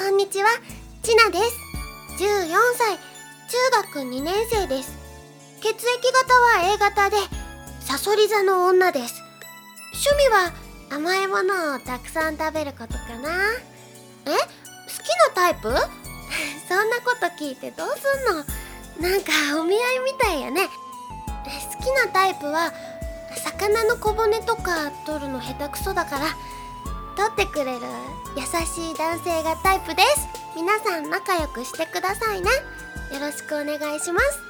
んにちは、ちなです。14歳、中学2年生です。血液型は A 型で、さそり座の女です。趣味は甘いものをたくさん食べることかな。好きなタイプそんなこと聞いてどうすんの。なんかお見合いみたいやね。好きなタイプは魚の小骨とか取るの下手くそだから取ってくれる優しい男性がタイプです。皆さん仲良くしてくださいね。よろしくお願いします。